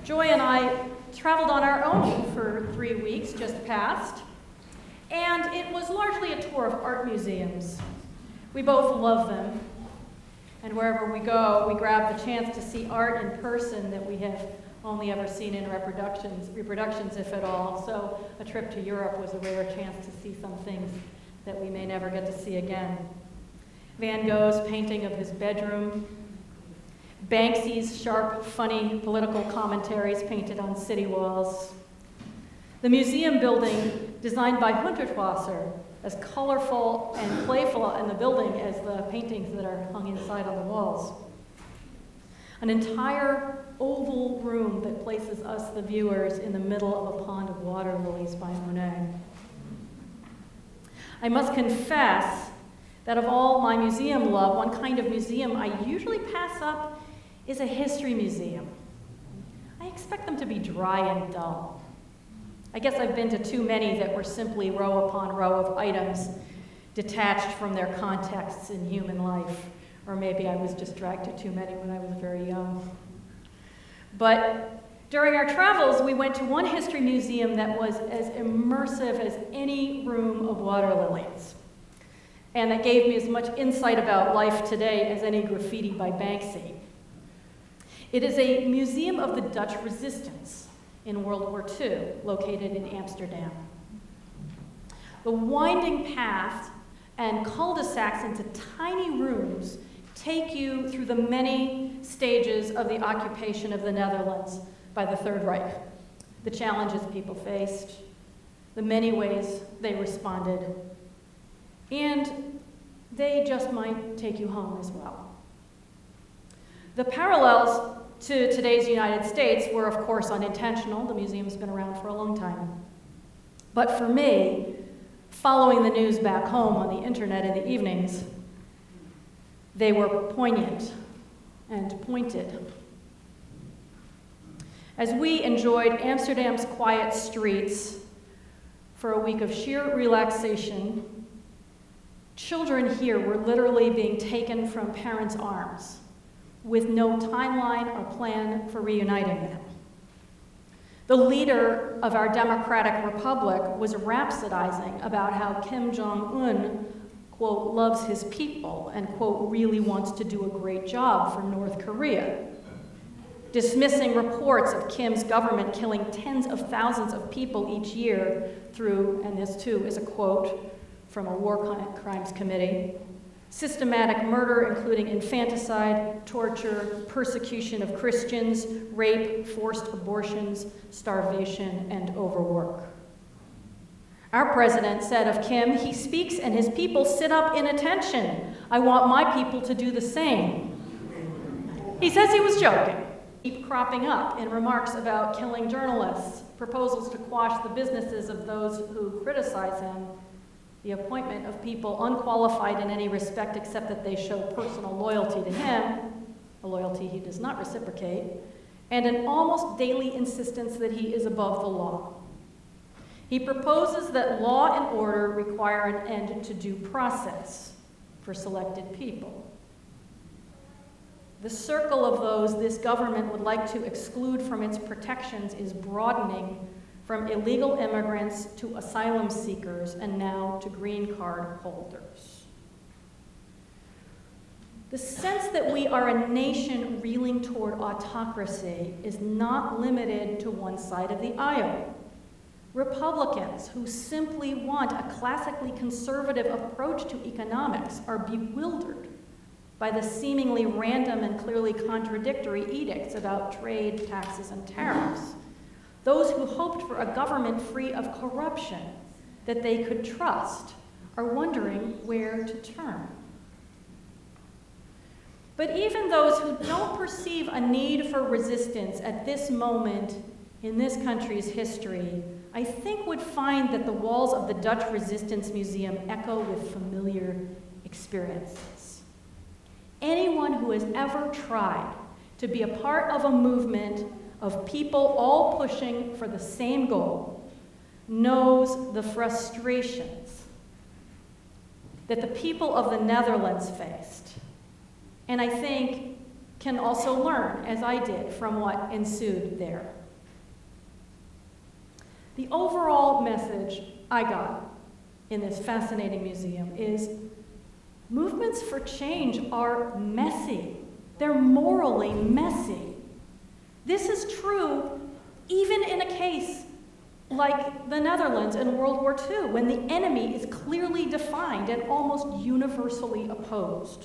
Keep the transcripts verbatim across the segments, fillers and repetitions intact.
Joy and I traveled on our own for three weeks just past, and it was largely a tour of art museums. We both love them, and wherever we go, we grab the chance to see art in person that we have only ever seen in reproductions, reproductions if at all. So a trip to Europe was a rare chance to see some things that we may never get to see again. Van Gogh's painting of his bedroom, Banksy's sharp, funny political commentaries painted on city walls, the museum building designed by Hundertwasser, as colorful and playful in the building as the paintings that are hung inside on the walls. An entire oval room that places us, the viewers, in the middle of a pond of water lilies by Monet. I must confess that of all my museum love, one kind of museum I usually pass up is a history museum. I expect them to be dry and dull. I guess I've been to too many that were simply row upon row of items detached from their contexts in human life, or maybe I was just dragged to too many when I was very young. But during our travels, we went to one history museum that was as immersive as any room of water lilies, and that gave me as much insight about life today as any graffiti by Banksy. It is a museum of the Dutch resistance in World War Two, located in Amsterdam. The winding paths and cul-de-sacs into tiny rooms take you through the many stages of the occupation of the Netherlands by the Third Reich, the challenges people faced, the many ways they responded, and they just might take you home as well. The parallels to today's United States were, of course, unintentional. The museum's been around for a long time. But for me, following the news back home on the internet in the evenings, they were poignant and pointed. As we enjoyed Amsterdam's quiet streets for a week of sheer relaxation, children here were literally being taken from parents' arms with no timeline or plan for reuniting them. The leader of our democratic republic was rhapsodizing about how Kim Jong-un, quote, loves his people and, quote, really wants to do a great job for North Korea, dismissing reports of Kim's government killing tens of thousands of people each year through, and this too is a quote from a war crimes committee, systematic murder, including infanticide, torture, persecution of Christians, rape, forced abortions, starvation, and overwork. Our president said of Kim, he speaks and his people sit up in attention. I want my people to do the same. He says he was joking. Keep cropping up in remarks about killing journalists, proposals to quash the businesses of those who criticize him, the appointment of people unqualified in any respect except that they show personal loyalty to him, a loyalty he does not reciprocate, and an almost daily insistence that he is above the law. He proposes that law and order require an end to due process for selected people. The circle of those this government would like to exclude from its protections is broadening from illegal immigrants to asylum seekers and now to green card holders. The sense that we are a nation reeling toward autocracy is not limited to one side of the aisle. Republicans who simply want a classically conservative approach to economics are bewildered by the seemingly random and clearly contradictory edicts about trade, taxes, and tariffs. Those who hoped for a government free of corruption that they could trust are wondering where to turn. But even those who don't perceive a need for resistance at this moment in this country's history, I think would find that the walls of the Dutch Resistance Museum echo with familiar experiences. Anyone who has ever tried to be a part of a movement of people all pushing for the same goal knows the frustrations that the people of the Netherlands faced. And I think can also learn, as I did, from what ensued there. The overall message I got in this fascinating museum is movements for change are messy. They're morally messy. This is true even in a case like the Netherlands in World War Two, when the enemy is clearly defined and almost universally opposed.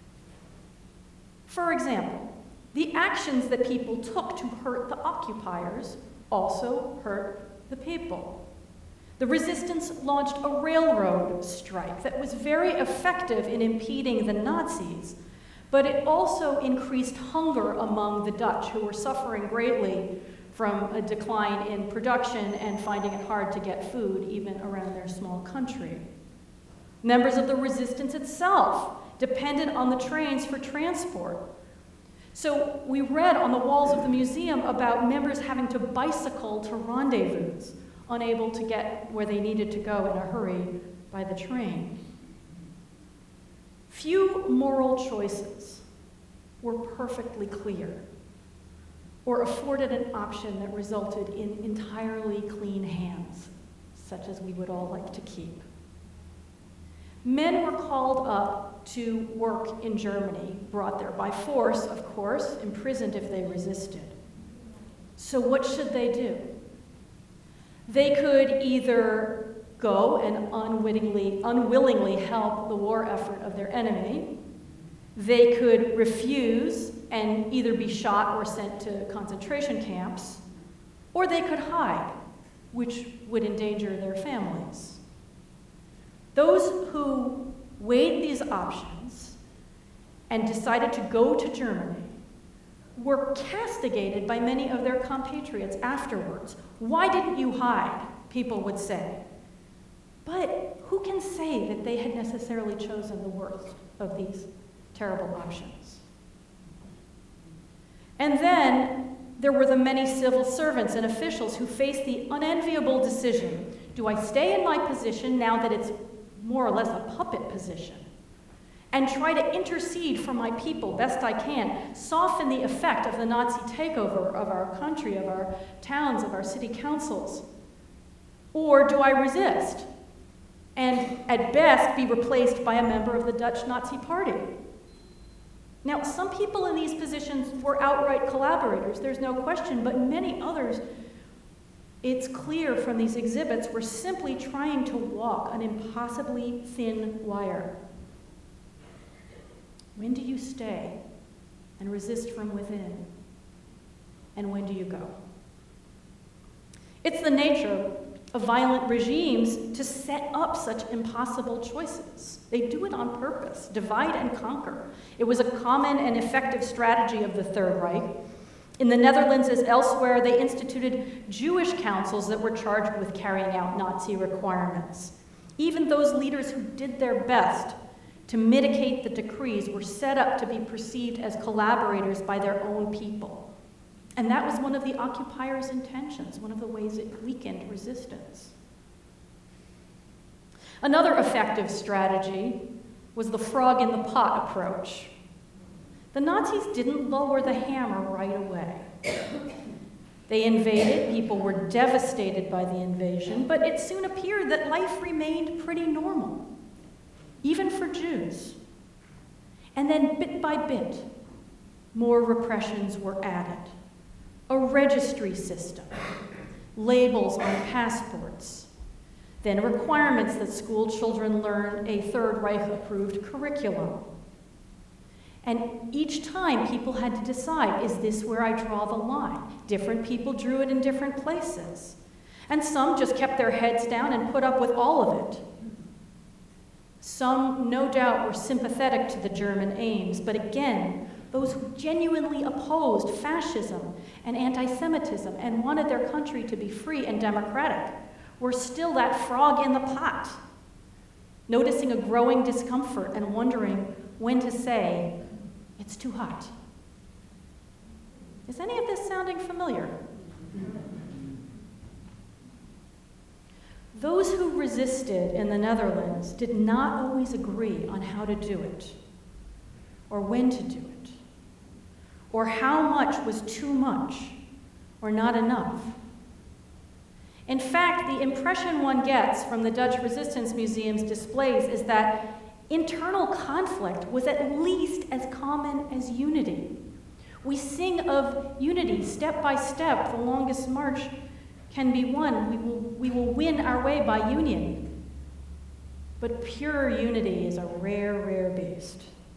For example, the actions that people took to hurt the occupiers also hurt the people. The resistance launched a railroad strike that was very effective in impeding the Nazis, but it also increased hunger among the Dutch, who were suffering greatly from a decline in production and finding it hard to get food even around their small country. Members of the resistance itself depended on the trains for transport. So we read on the walls of the museum about members having to bicycle to rendezvous, unable to get where they needed to go in a hurry by the train. Few moral choices were perfectly clear or afforded an option that resulted in entirely clean hands, such as we would all like to keep. Men were called up to work in Germany, brought there by force, of course, imprisoned if they resisted. So what should they do? They could either go and unwittingly, unwillingly help the war effort of their enemy. They could refuse and either be shot or sent to concentration camps, or they could hide, which would endanger their families. Those who weighed these options and decided to go to Germany were castigated by many of their compatriots afterwards. Why didn't you hide? People would say. But who can say that they had necessarily chosen the worst of these terrible options? And then there were the many civil servants and officials who faced the unenviable decision: do I stay in my position now that it's more or less a puppet position, and try to intercede for my people best I can, soften the effect of the Nazi takeover of our country, of our towns, of our city councils? Or do I resist and at best be replaced by a member of the Dutch Nazi Party? Now, some people in these positions were outright collaborators, there's no question, but many others, it's clear from these exhibits, were simply trying to walk an impossibly thin wire. When do you stay and resist from within? And when do you go? It's the nature of violent regimes to set up such impossible choices. They do it on purpose, divide and conquer. It was a common and effective strategy of the Third Reich. In the Netherlands, as elsewhere, they instituted Jewish councils that were charged with carrying out Nazi requirements. Even those leaders who did their best to mitigate the decrees were set up to be perceived as collaborators by their own people. And that was one of the occupiers' intentions, one of the ways it weakened resistance. Another effective strategy was the frog in the pot approach. The Nazis didn't lower the hammer right away. They invaded, people were devastated by the invasion, but it soon appeared that life remained pretty normal, even for Jews. And then bit by bit, more repressions were added. A registry system, labels on passports, then requirements that school children learn a Third Reich-approved curriculum. And each time people had to decide, is this where I draw the line? Different people drew it in different places. And some just kept their heads down and put up with all of it. Some, no doubt, were sympathetic to the German aims, but again, those who genuinely opposed fascism and anti-Semitism and wanted their country to be free and democratic were still that frog in the pot, noticing a growing discomfort and wondering when to say, it's too hot. Is any of this sounding familiar? Those who resisted in the Netherlands did not always agree on how to do it or when to do it. or how much was too much or not enough. In fact, the impression one gets from the Dutch Resistance Museum's displays is that internal conflict was at least as common as unity. We sing of unity step by step. The longest march can be won. We will, we will win our way by union. But pure unity is a rare, rare beast.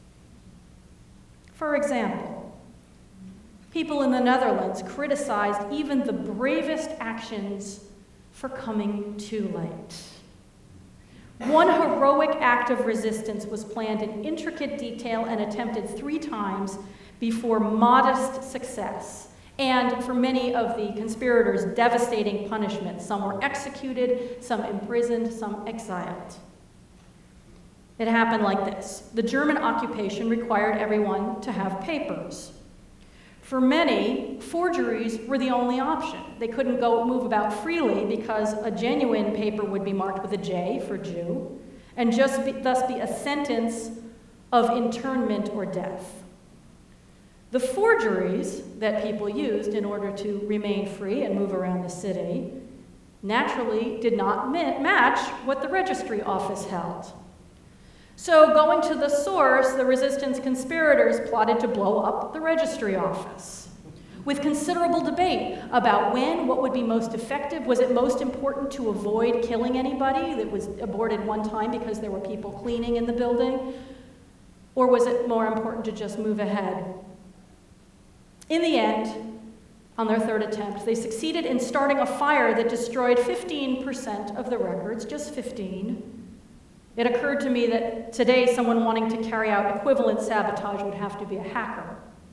For example, people in the Netherlands criticized even the bravest actions for coming too late. One heroic act of resistance was planned in intricate detail and attempted three times before modest success, and for many of the conspirators, devastating punishment. Some were executed, some imprisoned, some exiled. It happened like this. The German occupation required everyone to have papers. For many, forgeries were the only option. They couldn't go move about freely because a genuine paper would be marked with a J for Jew, and just be, thus be a sentence of internment or death. The forgeries that people used in order to remain free and move around the city naturally did not match what the registry office held. So, going to the source, the resistance conspirators plotted to blow up the registry office, with considerable debate about when, what would be most effective. Was it most important to avoid killing anybody that was aborted one time because there were people cleaning in the building? Or was it more important to just move ahead? In the end, on their third attempt, they succeeded in starting a fire that destroyed fifteen percent of the records, just fifteen. It occurred to me that today someone wanting to carry out equivalent sabotage would have to be a hacker.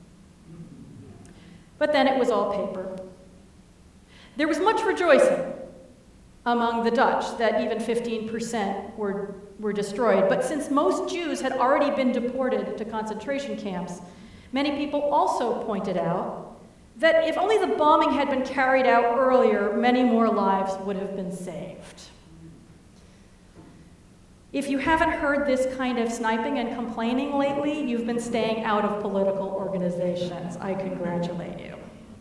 But then it was all paper. There was much rejoicing among the Dutch that even fifteen percent were, were destroyed. But since most Jews had already been deported to concentration camps, many people also pointed out that if only the bombing had been carried out earlier, many more lives would have been saved. If you haven't heard this kind of sniping and complaining lately, you've been staying out of political organizations. I congratulate you.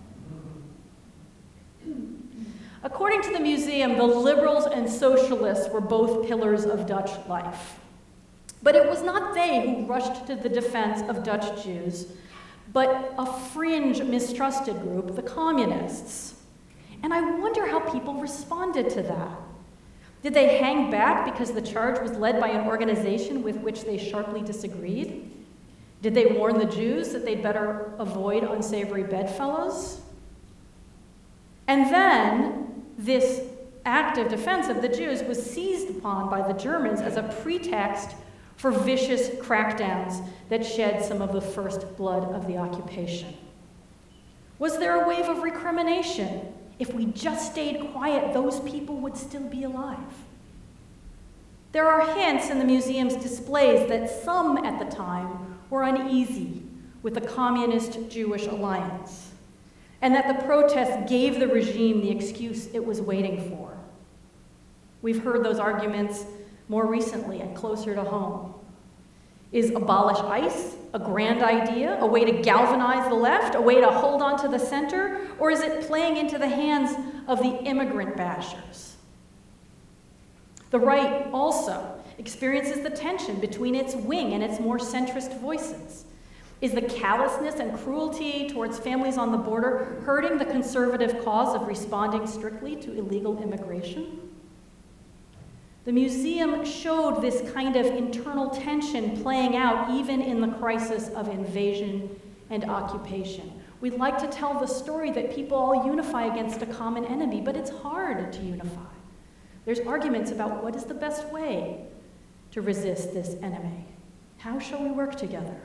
According to the museum, the liberals and socialists were both pillars of Dutch life. But it was not they who rushed to the defense of Dutch Jews, but a fringe, mistrusted group, the communists. And I wonder how people responded to that. Did they hang back because the charge was led by an organization with which they sharply disagreed? Did they warn the Jews that they'd better avoid unsavory bedfellows? And then this active defense of the Jews was seized upon by the Germans as a pretext for vicious crackdowns that shed some of the first blood of the occupation. Was there a wave of recrimination? If we just stayed quiet, those people would still be alive. There are hints in the museum's displays that some at the time were uneasy with the communist-Jewish alliance, and that the protests gave the regime the excuse it was waiting for. We've heard those arguments more recently and closer to home. Is abolish ICE a grand idea, a way to galvanize the left, a way to hold on to the center, or is it playing into the hands of the immigrant bashers? The right also experiences the tension between its wing and its more centrist voices. Is the callousness and cruelty towards families on the border hurting the conservative cause of responding strictly to illegal immigration? The museum showed this kind of internal tension playing out even in the crisis of invasion and occupation. We'd like to tell the story that people all unify against a common enemy, but it's hard to unify. There's arguments about what is the best way to resist this enemy. How shall we work together?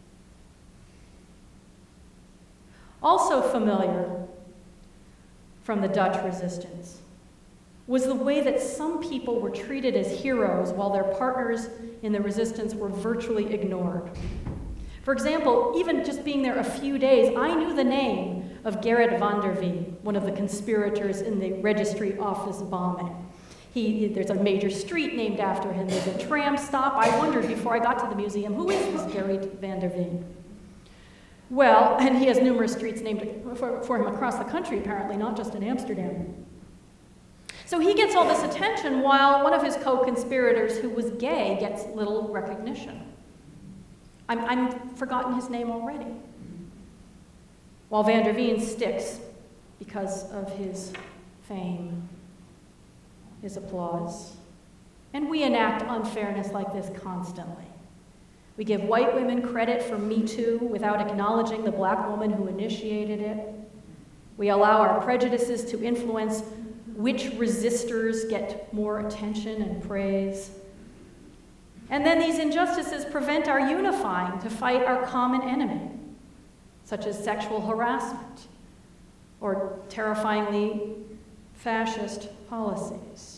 Also familiar from the Dutch resistance was the way that some people were treated as heroes while their partners in the resistance were virtually ignored. For example, even just being there a few days, I knew the name of Gerrit van der Veen, one of the conspirators in the registry office bombing. He, there's a major street named after him. There's a tram stop. I wondered before I got to the museum, who is this Gerrit van der Veen? Well, and he has numerous streets named for, for him across the country, apparently, not just in Amsterdam. So he gets all this attention while one of his co-conspirators, who was gay, gets little recognition. I'm, I'm forgotten his name already. While Van der Veen sticks because of his fame, his applause. And we enact unfairness like this constantly. We give white women credit for Me Too without acknowledging the black woman who initiated it. We allow our prejudices to influence which resistors get more attention and praise. And then these injustices prevent our unifying to fight our common enemy, such as sexual harassment or terrifyingly fascist policies.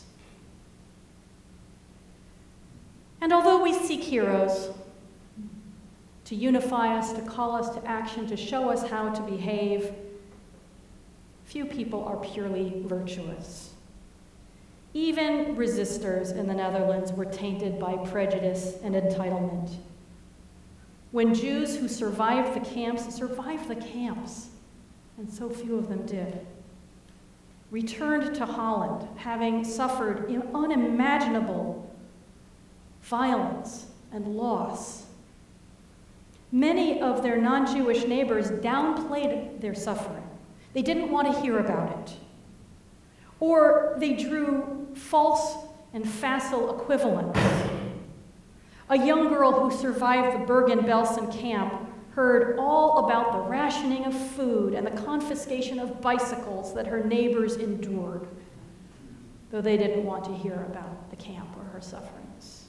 And although we seek heroes to unify us, to call us to action, to show us how to behave, few people are purely virtuous. Even resistors in the Netherlands were tainted by prejudice and entitlement. When Jews who survived the camps survived the camps, and so few of them did, returned to Holland, having suffered unimaginable violence and loss, many of their non-Jewish neighbors downplayed their suffering. They didn't want to hear about it. Or they drew false and facile equivalents. A young girl who survived the Bergen-Belsen camp heard all about the rationing of food and the confiscation of bicycles that her neighbors endured, though they didn't want to hear about the camp or her sufferings.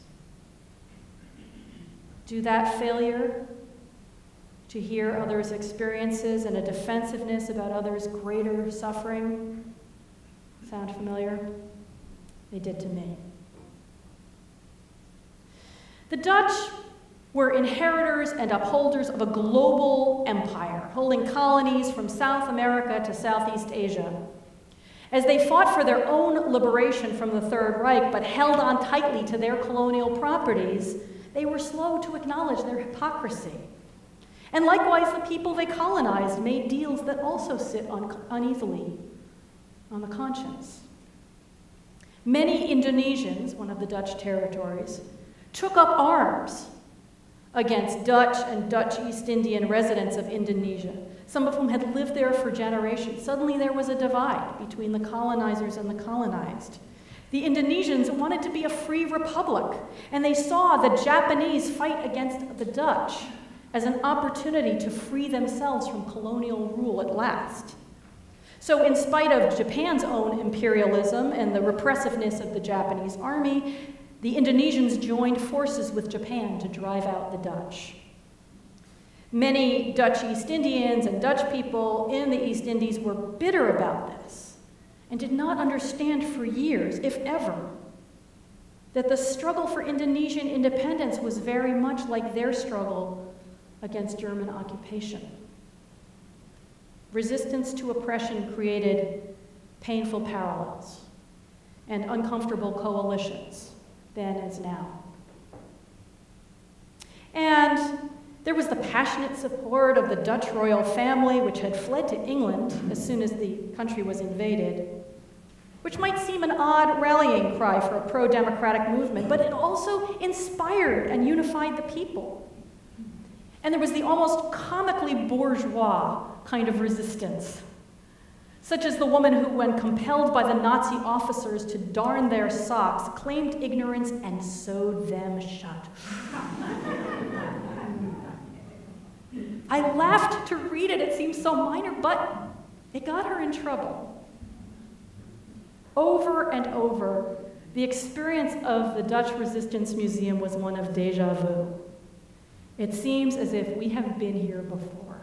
Do that failure to hear others' experiences and a defensiveness about others' greater suffering sound familiar? They did to me. The Dutch were inheritors and upholders of a global empire, holding colonies from South America to Southeast Asia. As they fought for their own liberation from the Third Reich, but held on tightly to their colonial properties, they were slow to acknowledge their hypocrisy. And likewise, the people they colonized made deals that also sit un- uneasily on the conscience. Many Indonesians, one of the Dutch territories, took up arms against Dutch and Dutch East Indian residents of Indonesia, some of whom had lived there for generations. Suddenly there was a divide between the colonizers and the colonized. The Indonesians wanted to be a free republic, and they saw the Japanese fight against the Dutch as an opportunity to free themselves from colonial rule at last. So in spite of Japan's own imperialism and the repressiveness of the Japanese army, the Indonesians joined forces with Japan to drive out the Dutch. Many Dutch East Indians and Dutch people in the East Indies were bitter about this and did not understand for years, if ever, that the struggle for Indonesian independence was very much like their struggle against German occupation. Resistance to oppression created painful parallels and uncomfortable coalitions, then as now. And there was the passionate support of the Dutch royal family, which had fled to England as soon as the country was invaded, which might seem an odd rallying cry for a pro-democratic movement, but it also inspired and unified the people. And there was the almost comically bourgeois kind of resistance, such as the woman who, when compelled by the Nazi officers to darn their socks, claimed ignorance and sewed them shut. I laughed to read it. It seemed so minor, but it got her in trouble. Over and over, the experience of the Dutch Resistance Museum was one of déjà vu. It seems as if we have been here before.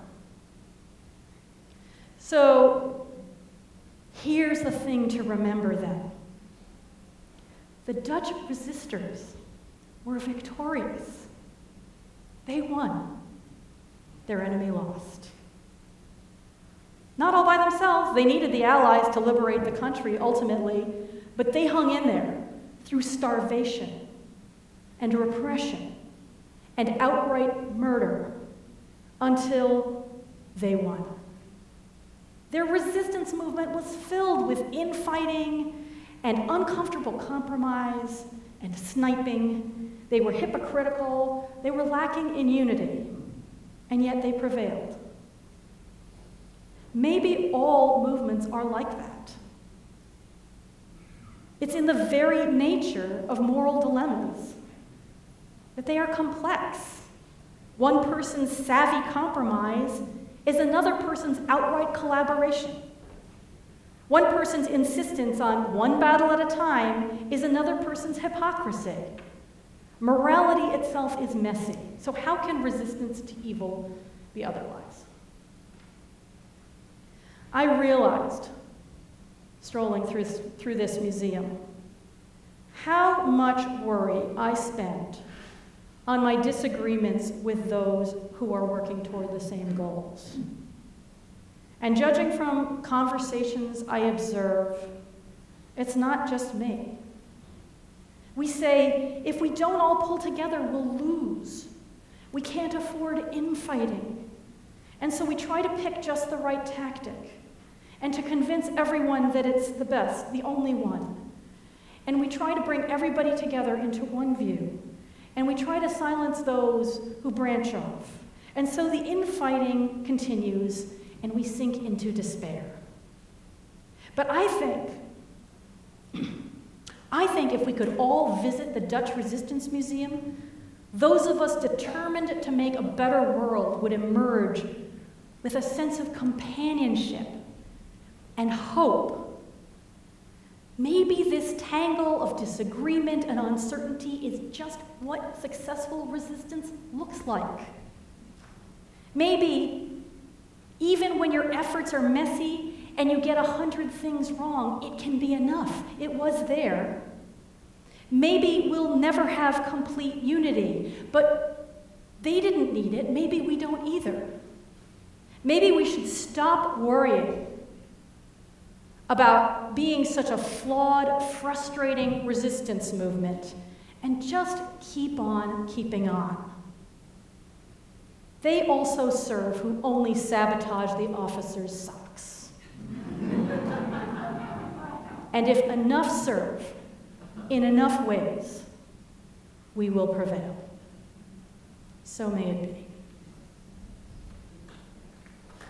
So here's the thing to remember then. The Dutch resistors were victorious. They won. Their enemy lost. Not all by themselves. They needed the Allies to liberate the country ultimately, but they hung in there through starvation and repression and outright murder until they won. Their resistance movement was filled with infighting and uncomfortable compromise and sniping. They were hypocritical, they were lacking in unity, and yet they prevailed. Maybe all movements are like that. It's in the very nature of moral dilemmas that they are complex. One person's savvy compromise is another person's outright collaboration. One person's insistence on one battle at a time is another person's hypocrisy. Morality itself is messy, so how can resistance to evil be otherwise? I realized, strolling through, through this museum, how much worry I spend on my disagreements with those who are working toward the same goals. And judging from conversations I observe, it's not just me. We say, if we don't all pull together, we'll lose. We can't afford infighting. And so we try to pick just the right tactic and to convince everyone that it's the best, the only one. And we try to bring everybody together into one view. And we try to silence those who branch off. And so the infighting continues, and we sink into despair. But I think, I think if we could all visit the Dutch Resistance Museum, those of us determined to make a better world would emerge with a sense of companionship and hope. Maybe this tangle of disagreement and uncertainty is just what successful resistance looks like. Maybe even when your efforts are messy and you get a hundred things wrong, it can be enough. It was there. Maybe we'll never have complete unity, but they didn't need it. Maybe we don't either. Maybe we should stop worrying about being such a flawed, frustrating resistance movement and just keep on keeping on. They also serve who only sabotage the officers' socks. And if enough serve in enough ways, we will prevail. So may it be.